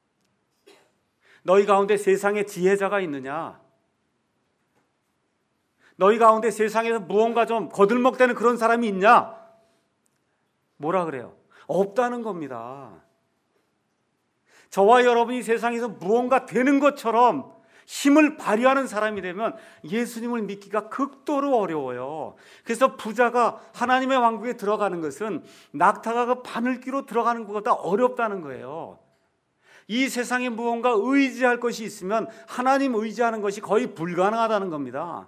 너희 가운데 세상에 지혜자가 있느냐? 너희 가운데 세상에서 무언가 좀 거들먹대는 그런 사람이 있냐? 뭐라 그래요? 없다는 겁니다. 저와 여러분이 세상에서 무언가 되는 것처럼 힘을 발휘하는 사람이 되면 예수님을 믿기가 극도로 어려워요. 그래서 부자가 하나님의 왕국에 들어가는 것은 낙타가 그 바늘귀로 들어가는 것보다 어렵다는 거예요. 이 세상에 무언가 의지할 것이 있으면 하나님 의지하는 것이 거의 불가능하다는 겁니다.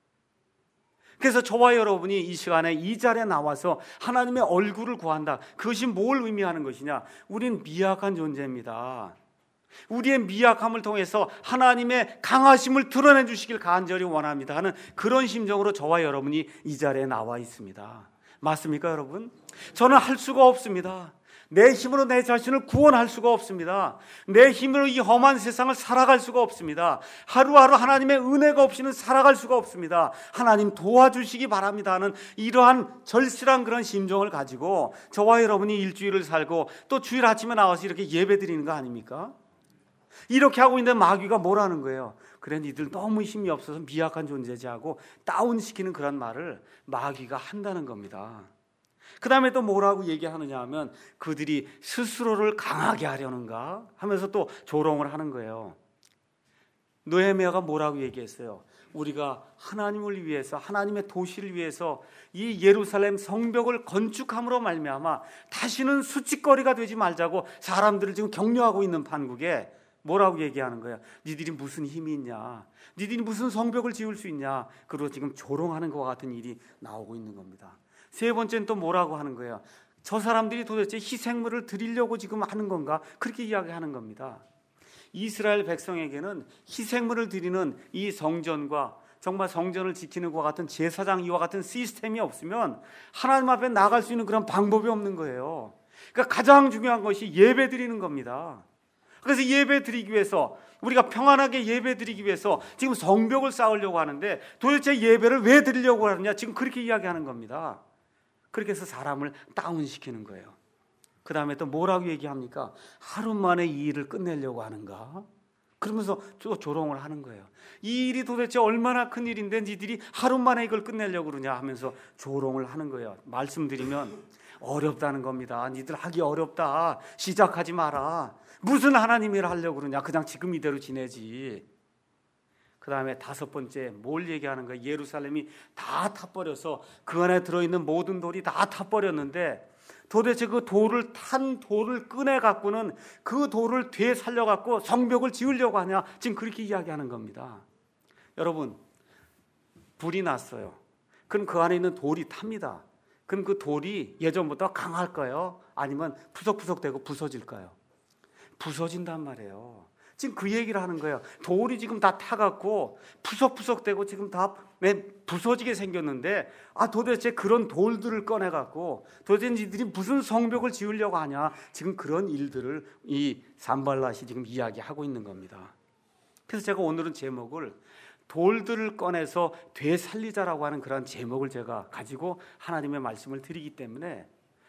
그래서 저와 여러분이 이 시간에 이 자리에 나와서 하나님의 얼굴을 구한다. 그것이 뭘 의미하는 것이냐? 우린 미약한 존재입니다. 우리의 미약함을 통해서 하나님의 강하심을 드러내 주시길 간절히 원합니다 하는 그런 심정으로 저와 여러분이 이 자리에 나와 있습니다. 맞습니까, 여러분? 저는 할 수가 없습니다. 내 힘으로 내 자신을 구원할 수가 없습니다. 내 힘으로 이 험한 세상을 살아갈 수가 없습니다. 하루하루 하나님의 은혜가 없이는 살아갈 수가 없습니다. 하나님 도와주시기 바랍니다 하는 이러한 절실한 그런 심정을 가지고 저와 여러분이 일주일을 살고 또 주일 아침에 나와서 이렇게 예배 드리는 거 아닙니까? 이렇게 하고 있는데 마귀가 뭐라는 거예요? 그래, 니들 너무 힘이 없어서 미약한 존재지 하고 다운시키는 그런 말을 마귀가 한다는 겁니다. 그 다음에 또 뭐라고 얘기하느냐 하면 그들이 스스로를 강하게 하려는가 하면서 또 조롱을 하는 거예요. 느헤미야가 뭐라고 얘기했어요? 우리가 하나님을 위해서, 하나님의 도시를 위해서 이 예루살렘 성벽을 건축함으로 말미암아 다시는 수치거리가 되지 말자고 사람들을 지금 격려하고 있는 판국에 뭐라고 얘기하는 거야? 니들이 무슨 힘이 있냐? 니들이 무슨 성벽을 지을 수 있냐? 그리고 지금 조롱하는 것과 같은 일이 나오고 있는 겁니다. 세 번째는 또 뭐라고 하는 거예요? 저 사람들이 도대체 희생물을 드리려고 지금 하는 건가? 그렇게 이야기하는 겁니다. 이스라엘 백성에게는 희생물을 드리는 이 성전과 정말 성전을 지키는 것과 같은 제사장 이와 같은 시스템이 없으면 하나님 앞에 나갈 수 있는 그런 방법이 없는 거예요. 그러니까 가장 중요한 것이 예배 드리는 겁니다. 그래서 예배 드리기 위해서, 우리가 평안하게 예배 드리기 위해서 지금 성벽을 쌓으려고 하는데 도대체 예배를 왜 드리려고 하느냐? 지금 그렇게 이야기하는 겁니다. 그렇게 해서 사람을 다운시키는 거예요. 그 다음에 또 뭐라고 얘기합니까? 하루 만에 이 일을 끝내려고 하는가? 그러면서 또 조롱을 하는 거예요. 이 일이 도대체 얼마나 큰 일인데 니들이 하루 만에 이걸 끝내려고 그러냐 하면서 조롱을 하는 거예요. 말씀드리면 어렵다는 겁니다. 니들 하기 어렵다. 시작하지 마라. 무슨 하나님 일을 하려고 그러냐? 그냥 지금 이대로 지내지. 그 다음에 다섯 번째 뭘 얘기하는 거예요? 예루살렘이 다 타버려서 그 안에 들어있는 모든 돌이 다 타버렸는데 도대체 그 돌을 탄 돌을 꺼내 갖고는 그 돌을 되살려 갖고 성벽을 지으려고 하냐? 지금 그렇게 이야기하는 겁니다. 여러분, 불이 났어요. 그럼 그 안에 있는 돌이 탑니다. 그럼 그 돌이 예전보다 강할까요? 아니면 푸석푸석되고 부서질까요? 부서진단 말이에요. 지금 그 얘기를 하는 거예요. 돌이 지금 다 타갖고 푸석푸석되고 지금 다 부서지게 생겼는데 아 도대체 그런 돌들을 꺼내갖고 도대체 니들이 무슨 성벽을 지으려고 하냐? 지금 그런 일들을 이 산발랏이 지금 이야기하고 있는 겁니다. 그래서 제가 오늘은 제목을 돌들을 꺼내서 되살리자라고 하는 그런 제목을 제가 가지고 하나님의 말씀을 드리기 때문에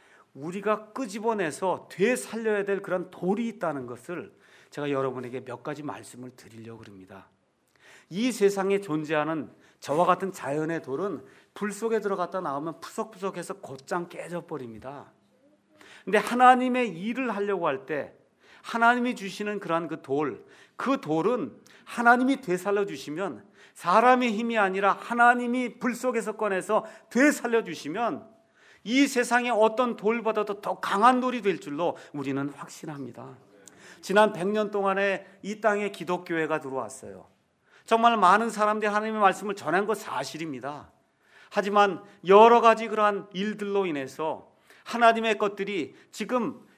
우리가 끄집어내서 되살려야 될 그런 돌이 있다는 것을 제가 여러분에게 몇 가지 말씀을 드리려고 합니다. 이 세상에 존재하는 저와 같은 자연의 돌은 불 속에 들어갔다 나오면 푸석푸석해서 곧장 깨져버립니다. 근데 하나님의 일을 하려고 할 때 하나님이 주시는 그러한 그 돌, 그 돌은 하나님이 되살려 주시면 사람의 힘이 아니라 하나님이 불 속에서 꺼내서 되살려 주시면 이 세상의 어떤 돌보다도 더 강한 돌이 될 줄로 우리는 확신합니다. 지난 백 년 동안에 이 땅에 기독교회가 들어왔어요. 정말 많은 사람들이 하나님의 말씀을 전한 것 사실입니다. 하지만 여러 가지 그러한 일들로 인해서 하나님의 것들이 지금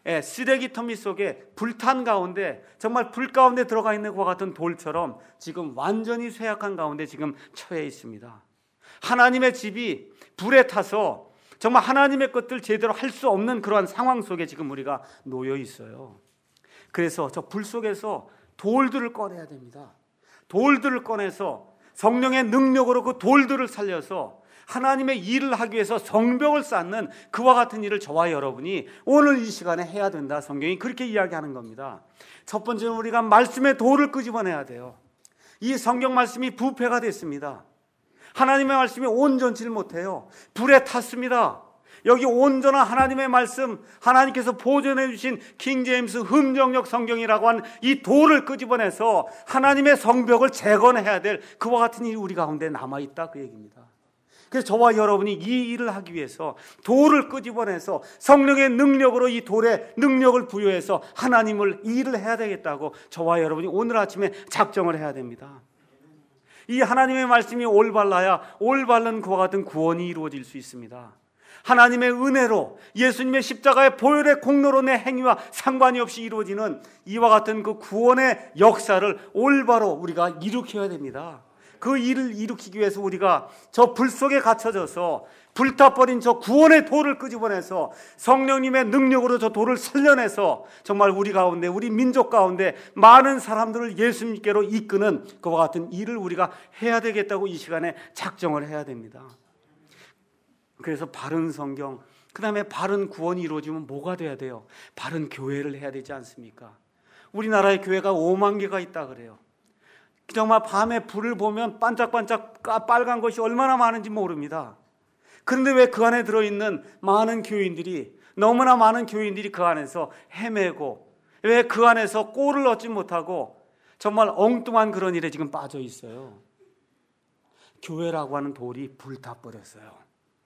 예, 쓰레기 터미 속에 불탄 가운데 정말 불 가운데 들어가 있는 것과 같은 돌처럼 지금 완전히 쇠약한 가운데 지금 처해 있습니다. 하나님의 집이 불에 타서 정말 하나님의 것들 제대로 할 수 없는 그러한 상황 속에 지금 우리가 놓여 있어요. 그래서 저 불 속에서 돌들을 꺼내야 됩니다. 돌들을 꺼내서 성령의 능력으로 그 돌들을 살려서 하나님의 일을 하기 위해서 성벽을 쌓는 그와 같은 일을 저와 여러분이 오늘 이 시간에 해야 된다. 성경이 그렇게 이야기하는 겁니다. 첫 번째는 우리가 말씀의 돌을 끄집어내야 돼요. 이 성경 말씀이 부패가 됐습니다. 하나님의 말씀이 온전치를 못해요. 불에 탔습니다. 여기 온전한 하나님의 말씀, 하나님께서 보존해 주신 킹제임스 흠정역 성경이라고 한 이 돌을 끄집어내서 하나님의 성벽을 재건해야 될 그와 같은 일이 우리 가운데 남아있다, 그 얘기입니다. 그래서 저와 여러분이 이 일을 하기 위해서 돌을 끄집어내서 성령의 능력으로 이 돌에 능력을 부여해서 하나님을 일을 해야 되겠다고 저와 여러분이 오늘 아침에 작정을 해야 됩니다. 이 하나님의 말씀이 올바라야 올바른 그와 같은 구원이 이루어질 수 있습니다. 하나님의 은혜로 예수님의 십자가의 보혈의 공로로 내 행위와 상관이 없이 이루어지는 이와 같은 그 구원의 역사를 올바로 우리가 일으켜야 됩니다. 그 일을 일으키기 위해서 우리가 저 불 속에 갇혀져서 불타버린 저 구원의 돌을 끄집어내서 성령님의 능력으로 저 돌을 살려내서 정말 우리 가운데, 우리 민족 가운데 많은 사람들을 예수님께로 이끄는 그와 같은 일을 우리가 해야 되겠다고 이 시간에 작정을 해야 됩니다. 그래서 바른 성경, 그 다음에 바른 구원이 이루어지면 뭐가 돼야 돼요? 바른 교회를 해야 되지 않습니까? 우리나라의 교회가 오만 개가 있다 그래요. 정말 밤에 불을 보면 반짝반짝 빨간 것이 얼마나 많은지 모릅니다. 그런데 왜 그 안에 들어있는 많은 교인들이, 너무나 많은 교인들이 그 안에서 헤매고, 왜 그 안에서 꼴을 얻지 못하고 정말 엉뚱한 그런 일에 지금 빠져 있어요. 교회라고 하는 돌이 불타버렸어요.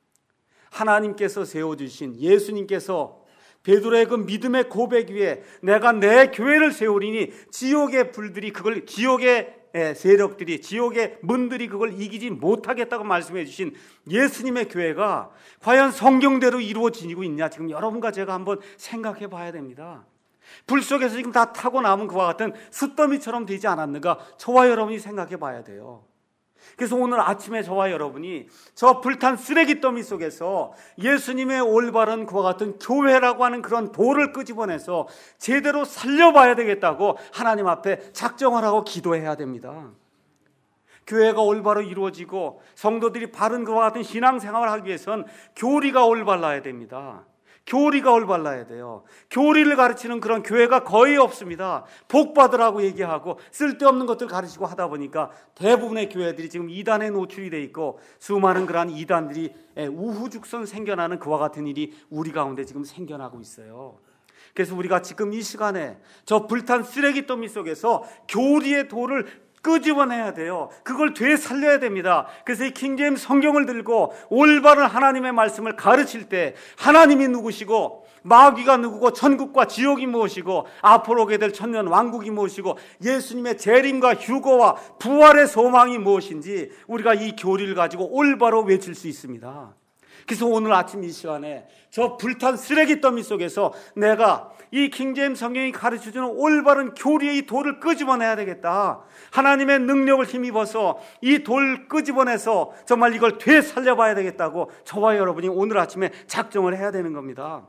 하나님께서 세워주신, 예수님께서 베드로의 그 믿음의 고백 위에 내가 내 교회를 세우리니 지옥의 불들이 그걸, 지옥의 세력들이, 지옥의 문들이 그걸 이기지 못하겠다고 말씀해 주신 예수님의 교회가 과연 성경대로 이루어지고 있냐, 지금 여러분과 제가 한번 생각해 봐야 됩니다. 불 속에서 지금 다 타고 남은 그와 같은 숫더미처럼 되지 않았는가, 저와 여러분이 생각해 봐야 돼요. 그래서 오늘 아침에 저와 여러분이 저 불탄 쓰레기 더미 속에서 예수님의 올바른 그와 같은 교회라고 하는 그런 돌을 끄집어내서 제대로 살려봐야 되겠다고 하나님 앞에 작정을 하고 기도해야 됩니다. 교회가 올바로 이루어지고 성도들이 바른 그와 같은 신앙생활을 하기 위해서는 교리가 올바라야 됩니다. 교리가 올바라야 돼요. 교리를 가르치는 그런 교회가 거의 없습니다. 복 받으라고 얘기하고 쓸데없는 것들 가르치고 하다 보니까 대부분의 교회들이 지금 이단에 노출이 돼 있고 수많은 그러한 이단들이 우후죽순 생겨나는 그와 같은 일이 우리 가운데 지금 생겨나고 있어요. 그래서 우리가 지금 이 시간에 저 불탄 쓰레기 더미 속에서 교리의 돌을 끄집어내야 돼요. 그걸 되살려야 됩니다. 그래서 이 킹제임스 성경을 들고 올바른 하나님의 말씀을 가르칠 때 하나님이 누구시고 마귀가 누구고 천국과 지옥이 무엇이고 앞으로 오게 될 천년 왕국이 무엇이고 예수님의 재림과 휴거와 부활의 소망이 무엇인지 우리가 이 교리를 가지고 올바로 외칠 수 있습니다. 그래서 오늘 아침 이 시간에 저 불탄 쓰레기 더미 속에서 내가 이 킹제임스 성경이 가르쳐주는 올바른 교리의 이 돌을 끄집어내야 되겠다. 하나님의 능력을 힘입어서 이 돌 끄집어내서 정말 이걸 되살려봐야 되겠다고 저와 여러분이 오늘 아침에 작정을 해야 되는 겁니다.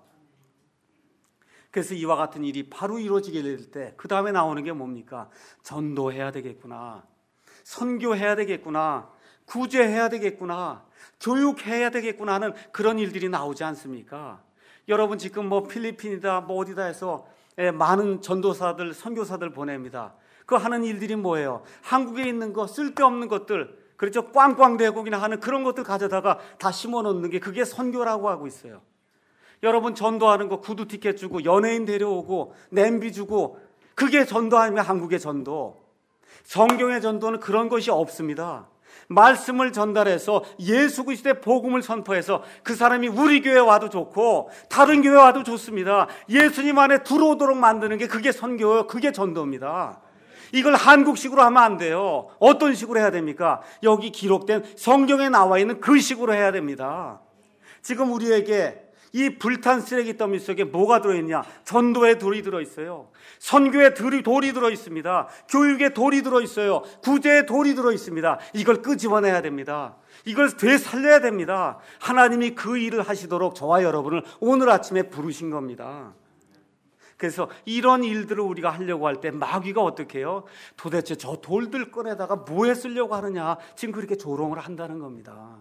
그래서 이와 같은 일이 바로 이루어지게 될 때 그 다음에 나오는 게 뭡니까? 전도해야 되겠구나, 선교해야 되겠구나, 구제해야 되겠구나, 교육해야 되겠구나 하는 그런 일들이 나오지 않습니까? 여러분 지금 뭐 필리핀이다 뭐 어디다 해서 많은 전도사들, 선교사들 보냅니다. 그 하는 일들이 뭐예요? 한국에 있는 거 쓸데없는 것들, 그렇죠? 꽝꽝대국이나 하는 그런 것들 가져다가 다 심어놓는 게 그게 선교라고 하고 있어요. 여러분 전도하는 거 구두 티켓 주고 연예인 데려오고 냄비 주고 그게 전도 아니면 한국의 전도. 성경의 전도는 그런 것이 없습니다. 말씀을 전달해서 예수 그리스도의 복음을 선포해서 그 사람이 우리 교회 와도 좋고 다른 교회 와도 좋습니다. 예수님 안에 들어오도록 만드는 게 그게 선교예요. 그게 전도입니다. 이걸 한국식으로 하면 안 돼요. 어떤 식으로 해야 됩니까? 여기 기록된 성경에 나와 있는 그 식으로 해야 됩니다. 지금 우리에게 이 불탄 쓰레기 더미 속에 뭐가 들어있냐? 전도에 돌이 들어있어요. 선교에 돌이 들어있습니다. 교육에 돌이 들어있어요. 구제에 돌이 들어있습니다. 이걸 끄집어내야 됩니다. 이걸 되살려야 됩니다. 하나님이 그 일을 하시도록 저와 여러분을 오늘 아침에 부르신 겁니다. 그래서 이런 일들을 우리가 하려고 할 때 마귀가 어떻게 해요? 도대체 저 돌들 꺼내다가 뭐에 쓰려고 하느냐? 지금 그렇게 조롱을 한다는 겁니다.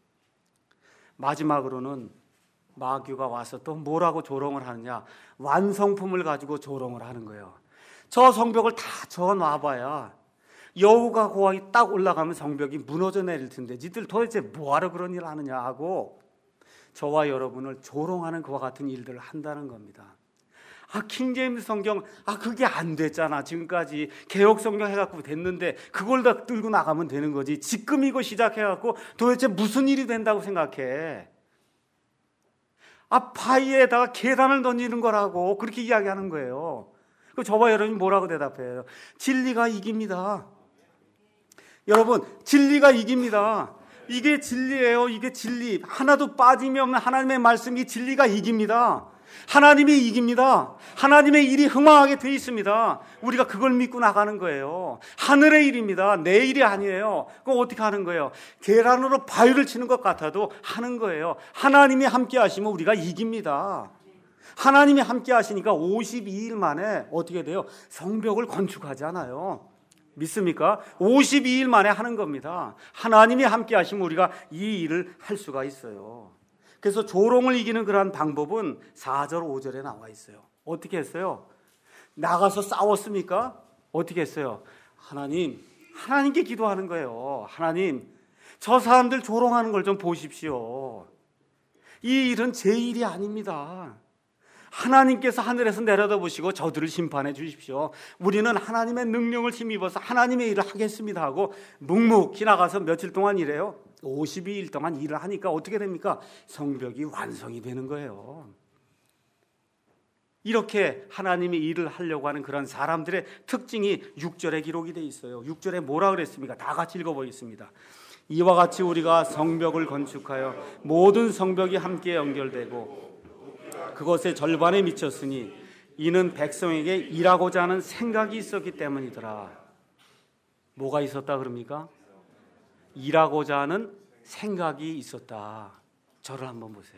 마지막으로는 마귀가 와서 또 뭐라고 조롱을 하느냐? 완성품을 가지고 조롱을 하는 거예요. 저 성벽을 다 저어놔봐야 여우가 고항이 딱 올라가면 성벽이 무너져 내릴 텐데 니들 도대체 뭐하러 그런 일을 하느냐 하고 저와 여러분을 조롱하는 그와 같은 일들을 한다는 겁니다. 아, 킹제임스 성경, 아, 그게 안 됐잖아. 지금까지 개혁 성경 해갖고 됐는데 그걸 다 들고 나가면 되는 거지. 지금 이거 시작해갖고 도대체 무슨 일이 된다고 생각해? 아, 바위에다가 계단을 던지는 거라고 그렇게 이야기하는 거예요. 그 저와 여러분이 뭐라고 대답해요? 진리가 이깁니다. 여러분, 진리가 이깁니다. 이게 진리예요. 이게 진리. 하나도 빠짐이 없는 하나님의 말씀이 진리가 이깁니다. 하나님이 이깁니다. 하나님의 일이 흥망하게 돼 있습니다. 우리가 그걸 믿고 나가는 거예요. 하늘의 일입니다. 내 일이 아니에요. 그럼 어떻게 하는 거예요? 계란으로 바위를 치는 것 같아도 하는 거예요. 하나님이 함께 하시면 우리가 이깁니다. 하나님이 함께 하시니까 오십이 일 만에 어떻게 돼요? 성벽을 건축하잖아요. 믿습니까? 오십이 일 만에 하는 겁니다. 하나님이 함께 하시면 우리가 이 일을 할 수가 있어요. 그래서 조롱을 이기는 그러한 방법은 사 절 오 절에 나와 있어요. 어떻게 했어요? 나가서 싸웠습니까? 어떻게 했어요? 하나님, 하나님께 기도하는 거예요. 하나님, 저 사람들 조롱하는 걸 좀 보십시오. 이 일은 제 일이 아닙니다. 하나님께서 하늘에서 내려다 보시고 저들을 심판해 주십시오. 우리는 하나님의 능력을 힘입어서 하나님의 일을 하겠습니다 하고 묵묵히 나가서 며칠 동안 일해요. 오십이 일 동안 일을 하니까 어떻게 됩니까? 성벽이 완성이 되는 거예요. 이렇게 하나님이 일을 하려고 하는 그런 사람들의 특징이 육 절에 기록이 되어 있어요. 육 절에 뭐라 그랬습니까? 다 같이 읽어보겠습니다. 이와 같이 우리가 성벽을 건축하여 모든 성벽이 함께 연결되고 그것의 절반에 미쳤으니 이는 백성에게 일하고자 하는 생각이 있었기 때문이더라. 뭐가 있었다 그럽니까? 일하고자 하는 생각이 있었다. 저를 한번 보세요.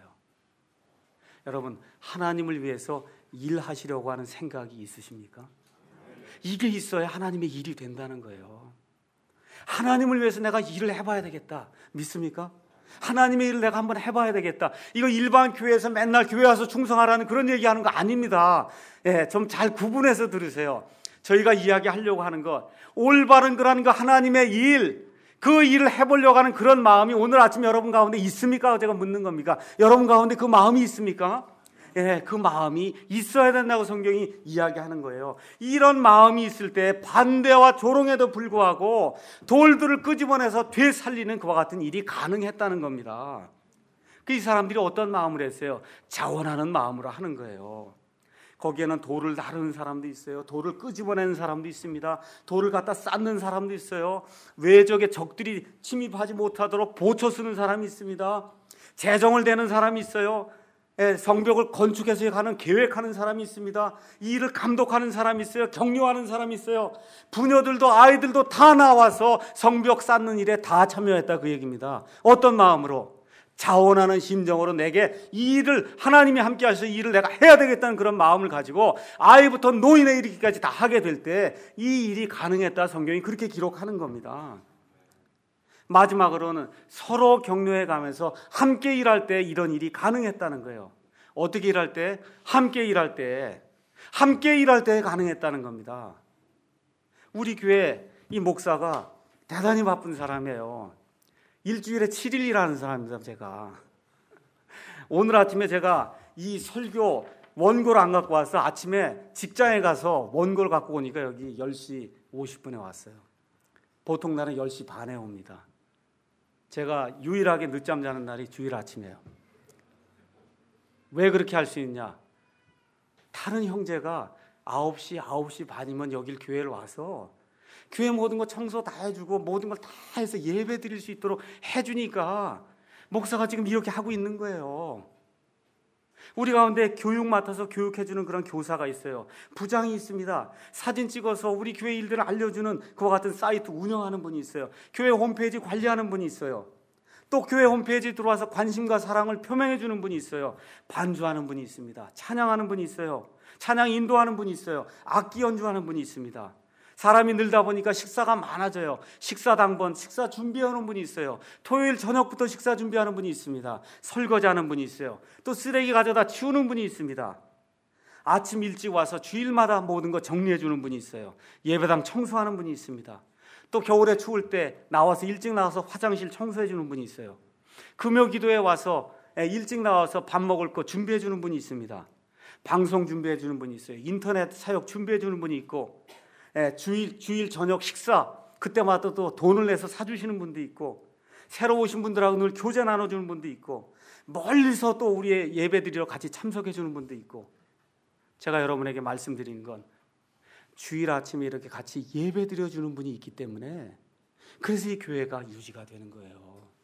여러분, 하나님을 위해서 일하시려고 하는 생각이 있으십니까? 이게 있어야 하나님의 일이 된다는 거예요. 하나님을 위해서 내가 일을 해봐야 되겠다. 믿습니까? 하나님의 일을 내가 한번 해봐야 되겠다. 이거 일반 교회에서 맨날 교회 와서 충성하라는 그런 얘기하는 거 아닙니다. 예, 좀 잘 구분해서 들으세요. 저희가 이야기하려고 하는 것, 올바른 그런 거 하나님의 일, 그 일을 해보려고 하는 그런 마음이 오늘 아침 여러분 가운데 있습니까? 제가 묻는 겁니까? 여러분 가운데 그 마음이 있습니까? 예, 그 마음이 있어야 된다고 성경이 이야기하는 거예요. 이런 마음이 있을 때 반대와 조롱에도 불구하고 돌들을 끄집어내서 되살리는 그와 같은 일이 가능했다는 겁니다. 그 이 사람들이 어떤 마음을 했어요? 자원하는 마음으로 하는 거예요. 거기에는 돌을 나르는 사람도 있어요. 돌을 끄집어내는 사람도 있습니다. 돌을 갖다 쌓는 사람도 있어요. 외적의 적들이 침입하지 못하도록 보초 쓰는 사람이 있습니다. 재정을 대는 사람이 있어요. 성벽을 건축해서 가는 계획하는 사람이 있습니다. 이 일을 감독하는 사람이 있어요. 격려하는 사람이 있어요. 부녀들도 아이들도 다 나와서 성벽 쌓는 일에 다 참여했다 그 얘기입니다. 어떤 마음으로? 자원하는 심정으로 내게 이 일을 하나님이 함께 하셔서 이 일을 내가 해야 되겠다는 그런 마음을 가지고 아이부터 노인에 이르기까지 다 하게 될 때 이 일이 가능했다 성경이 그렇게 기록하는 겁니다. 마지막으로는 서로 격려해 가면서 함께 일할 때 이런 일이 가능했다는 거예요. 어떻게 일할 때? 함께 일할 때. 함께 일할 때 가능했다는 겁니다. 우리 교회 이 목사가 대단히 바쁜 사람이에요. 일주일에 칠 일 일하는 사람입니다. 제가 오늘 아침에 제가 이 설교 원고를 안 갖고 와서 아침에 직장에 가서 원고를 갖고 오니까 여기 열 시 오십 분에 왔어요. 보통 날은 열 시 반에 옵니다. 제가 유일하게 늦잠 자는 날이 주일 아침이에요. 왜 그렇게 할 수 있냐? 다른 형제가 아홉 시, 아홉 시 반이면 여길 교회를 와서 교회 모든 거 청소 다 해주고 모든 걸 다 해서 예배 드릴 수 있도록 해주니까 목사가 지금 이렇게 하고 있는 거예요. 우리 가운데 교육 맡아서 교육해주는 그런 교사가 있어요. 부장이 있습니다. 사진 찍어서 우리 교회 일들을 알려주는 그와 같은 사이트 운영하는 분이 있어요. 교회 홈페이지 관리하는 분이 있어요. 또 교회 홈페이지에 들어와서 관심과 사랑을 표명해 주는 분이 있어요. 반주하는 분이 있습니다. 찬양하는 분이 있어요. 찬양 인도하는 분이 있어요. 악기 연주하는 분이 있습니다. 사람이 늘다 보니까 식사가 많아져요. 식사 당번, 식사 준비하는 분이 있어요. 토요일 저녁부터 식사 준비하는 분이 있습니다. 설거지하는 분이 있어요. 또 쓰레기 가져다 치우는 분이 있습니다. 아침 일찍 와서 주일마다 모든 거 정리해 주는 분이 있어요. 예배당 청소하는 분이 있습니다. 또 겨울에 추울 때 나와서 일찍 나와서 화장실 청소해 주는 분이 있어요. 금요 기도에 와서 일찍 나와서 밥 먹을 거 준비해 주는 분이 있습니다. 방송 준비해 주는 분이 있어요. 인터넷 사역 준비해 주는 분이 있고, 주일, 주일 저녁 식사 그때마다 또 돈을 내서 사주시는 분도 있고, 새로 오신 분들하고 늘 교제 나눠주는 분도 있고, 멀리서 또 우리의 예배 드리러 같이 참석해 주는 분도 있고. 제가 여러분에게 말씀드리는 건 주일 아침에 이렇게 같이 예배 드려주는 분이 있기 때문에 그래서 이 교회가 유지가 되는 거예요.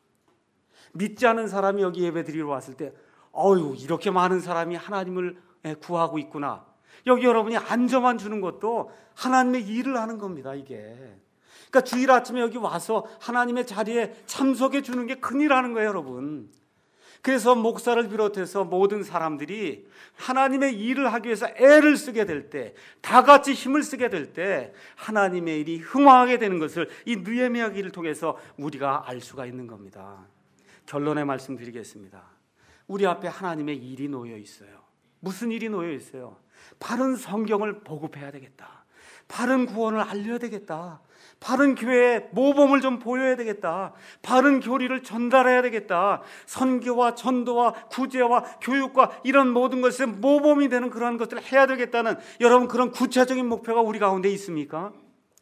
믿지 않은 사람이 여기 예배 드리러 왔을 때 어휴 이렇게 많은 사람이 하나님을 구하고 있구나. 여기 여러분이 앉아만 주는 것도 하나님의 일을 하는 겁니다. 이게. 그러니까 주일 아침에 여기 와서 하나님의 자리에 참석해 주는 게 큰일 하는 거예요, 여러분. 그래서 목사를 비롯해서 모든 사람들이 하나님의 일을 하기 위해서 애를 쓰게 될 때, 다 같이 힘을 쓰게 될 때 하나님의 일이 흥황하게 되는 것을 이 느헤미야 기를 통해서 우리가 알 수가 있는 겁니다. 결론의 말씀드리겠습니다. 우리 앞에 하나님의 일이 놓여 있어요. 무슨 일이 놓여 있어요? 바른 성경을 보급해야 되겠다. 바른 구원을 알려야 되겠다. 바른 교회에 모범을 좀 보여야 되겠다. 바른 교리를 전달해야 되겠다. 선교와 전도와 구제와 교육과 이런 모든 것에 모범이 되는 그러한 것들을 해야 되겠다는 여러분 그런 구체적인 목표가 우리 가운데 있습니까?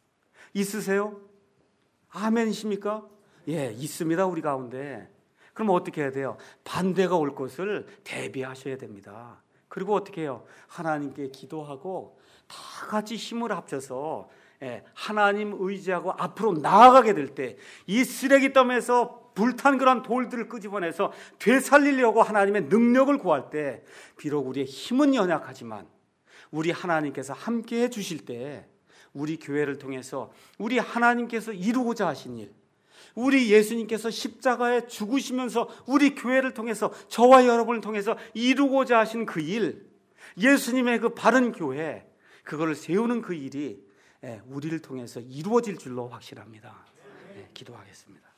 있으세요? 아멘이십니까? 예, 있습니다. 우리 가운데. 그럼 어떻게 해야 돼요? 반대가 올 것을 대비하셔야 됩니다. 그리고 어떻게 해요? 하나님께 기도하고 다 같이 힘을 합쳐서 하나님 의지하고 앞으로 나아가게 될 때 이 쓰레기 더미에서 불탄 그런 돌들을 끄집어내서 되살리려고 하나님의 능력을 구할 때 비록 우리의 힘은 연약하지만 우리 하나님께서 함께해 주실 때 우리 교회를 통해서 우리 하나님께서 이루고자 하신 일, 우리 예수님께서 십자가에 죽으시면서 우리 교회를 통해서 저와 여러분을 통해서 이루고자 하신 그 일, 예수님의 그 바른 교회, 그거를 세우는 그 일이 우리를 통해서 이루어질 줄로 확실합니다. 네, 기도하겠습니다.